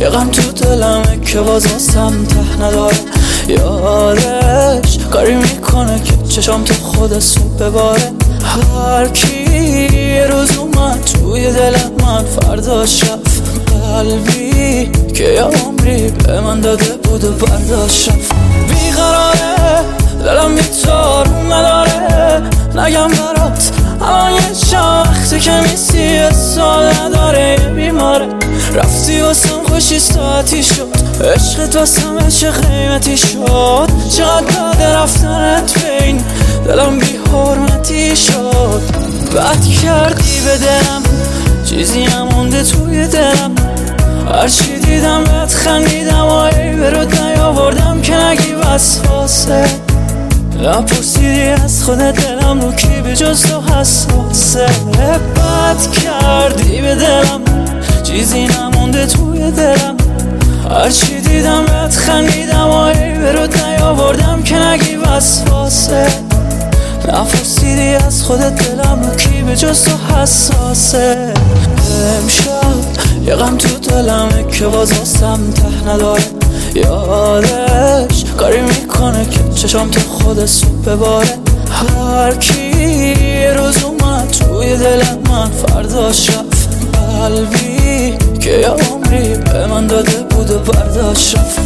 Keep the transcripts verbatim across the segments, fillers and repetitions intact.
یه غم تو دلمه که باز واسم ته نداره. یادش کاری میکنه که چشام تو خود صبح بباره. هر کی یه روز اومد توی دل من فرداش رفت. قلبی که یه عمری به من داده بود و برداشت رفت. بیقراره دلم بی‌تارون نداره. نگم برات الان یه چند وقته که میسی سال نداره. یه بیماره رفتی واسم خوشی ساعتی شد. عشقت واسم عشق قیمتی شد. چقدر داده رفتنت بین دلم بی حرمتی شد. بد کردی به دلم چیزی نمونده توی دلم. هرچی دیدم بهت خندیدم و ای برات نیاوردم که نگی وسواسه. نپرسیدی از خودت دلم رو کی به جز تو حساسه. بد کردی به دلم چیزی نمونده توی دلم. هرچی دیدم بهت خندیدم و ای برات نیاوردم که نگی وسواسه. نپرسیدی از خودت دلم رو کی به جز تو حساسه. امشب یه غم تو دلمه که باز واسم ته نداره. یادش کاری میکنه که چشام تو خود صبح بباره. هر کی یه روز اومد توی دل من فرداش رفت. قلبی که یه عمری به من داده بود و برداشت رفت.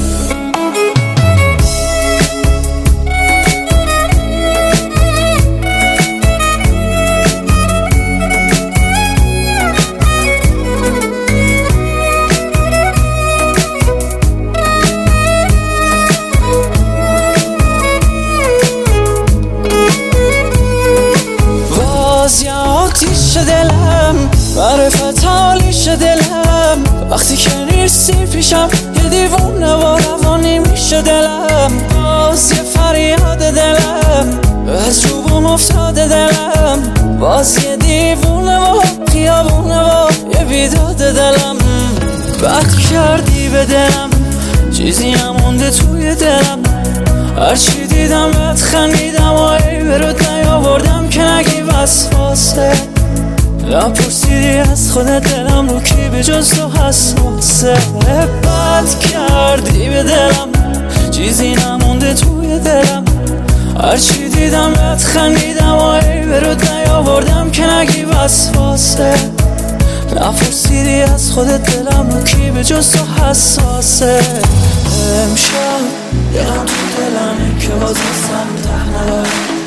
آتیش دلم معرفت حالیش دلم. وقتی که نیستی پیشم یه دیوونه و روانی میشه دلم. باز یه فریاد دلم از روبم افتاده دلم. باز یه دیوونه و خیابونه و یه بیداد دلم. بد کردی به دلم چیزی نمونده توی دلم. هرچی دیدم بهت خندیدم و ای برات نیاوردم که نگی وسواسه. نپرسیدی از خودت دلم رو کی به جز تو حساسه. بد کردی به دلم چیزی نمونده توی دلم. هرچی دیدم بهت خندیدم و ای برات نیاوردم که نگی وسواسه. نپرسیدی از خودت دلم رو کی به جز تو حساسه. امشب یه غم تو دلمه که باز واسم ته نداره.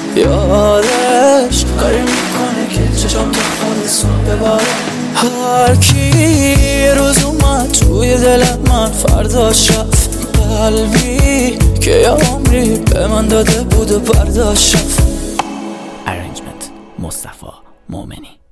یادش کاری میکنه که چشام تو خود صبح بباره. هر کی یه روز اومد توی دل من فرداش رفت. قلبی که یه عمری به من داده بود و برداشت رفت. ارنجمنت مصطفی مومنی.